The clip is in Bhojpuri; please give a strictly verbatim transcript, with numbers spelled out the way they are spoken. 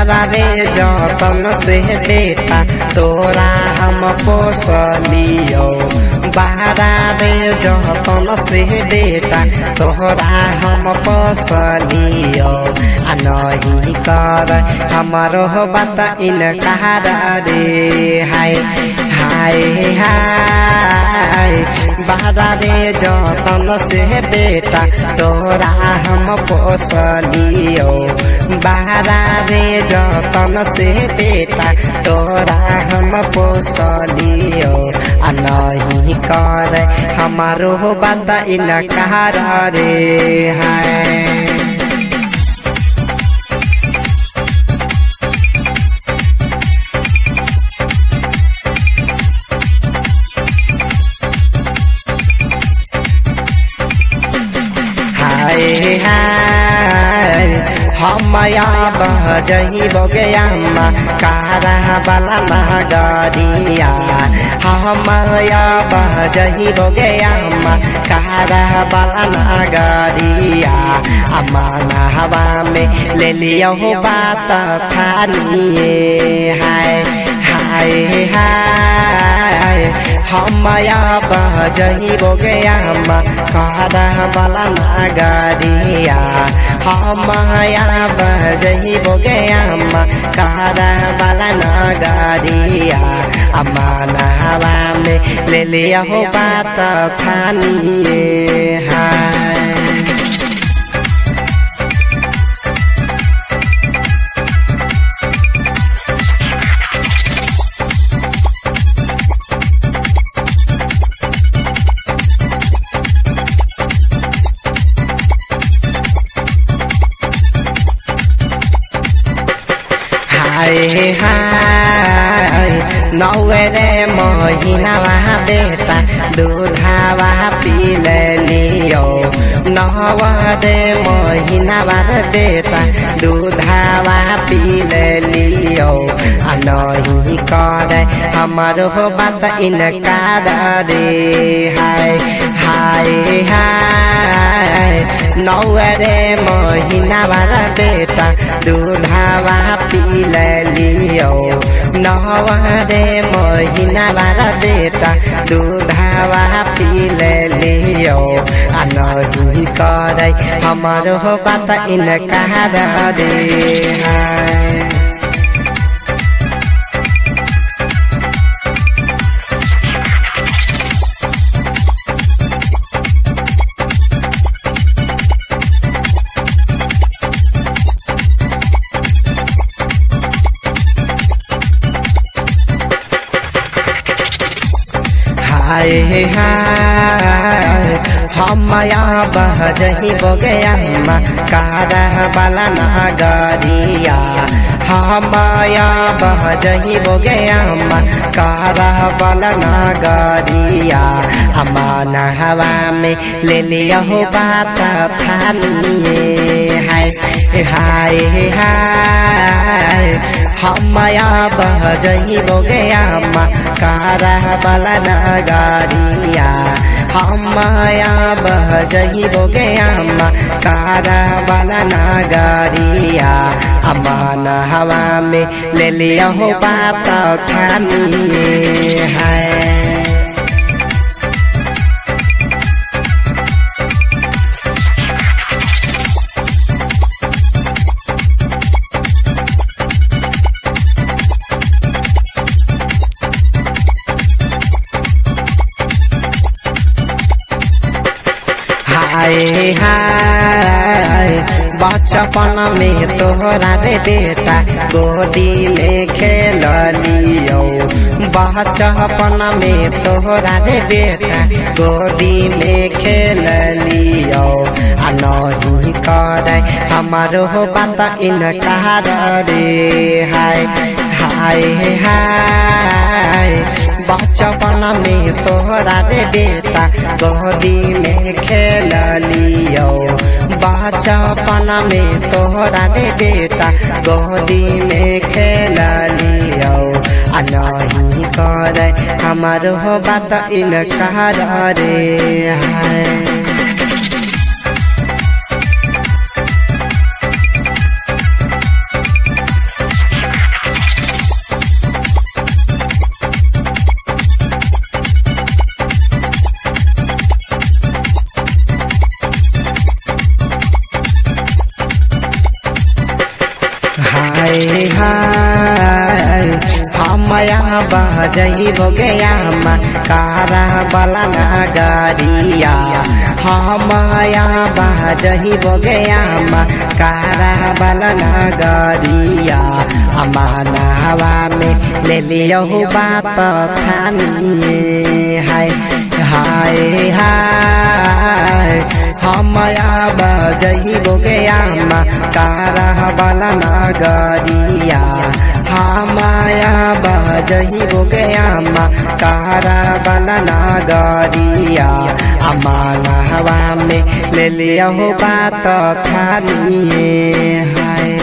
बारा रे जतन से बेटा तोरा हम पोसलियो बारा रे जतन से बेटा तोरा हम पोसलियो आ नहीं कर हमारो बात इनकार रे हाय हाय हाय बारा रे जतन से बेटा तोरा हम पोसलियो बारा रे जतन से बेटा तोरा हम पोसलियो आ नहीं कर हमारो बात इनकार रे हाय हाय हाय हमया बजही बगैयामा कारा बाला नगरिया हमया बजही बगैयामा कारा बाला नगरिया अमाना हवा में ले लियो बात खानिए हाय हाय हाय हमया बजही बगैयामा कारा बाला नगरिया हमया बजही बगैयामा कारा बाला नगरिया अमाना हवा में ले लिया हो बात खानिए हाय हाय हाय नौवे रे महीनावा बेटा दूधावा पी लियो नौवा रे महीनावा बेटा दूधावा पी लियो आ नहीं कर हमारो बात इनकार रे हाय हाय हाय नौवे रे महीनावा बेटा दूधावा पी लियो नौवा रे महीनावा बेटा दूधावा पी लियो आ नहीं कर हमारो बात इनकार रे हाय हाय हाय हमया बजही बगैयामा कारा बाला नगरिया हमया बजही बगैयामा कारा बाला नगरिया अमाना हवा में ले लिया हो बात खानिए हाय हाय हाय हमया बजही बगैयामा कारा बाला नगरिया हमया बजही बगैयामा कारा बाला नगरिया अमाना हवा में ले लिया हो बात खानिए हाय हाय हाय बचपन में तोहरा रे बेटा गोदी में खेल लियो बचपन में तोहरा रे बेटा गोदी में खेल लियो आ नहीं कर हमारो बात इनकार रे हाय हाय हाय बचपन में तोहरा रे बेटा गोदी में खेल लियो बचपन में तोहरा रे बेटा गोदी में खेल लियो आ नहीं कर हमारो बात इनकार रे हाय जही भोगया कारा वाला नगरिया हमया बाजही भोगया कारा वाला नगरिया अमानावा में ले लियो बात थानिए हाय हाय हाय हमया बाजही भोगया कारा वाला नगरिया हमया बाजही भोगया कारा वाला नगरिया अमानवा में ले लियो बात थानिए हाय।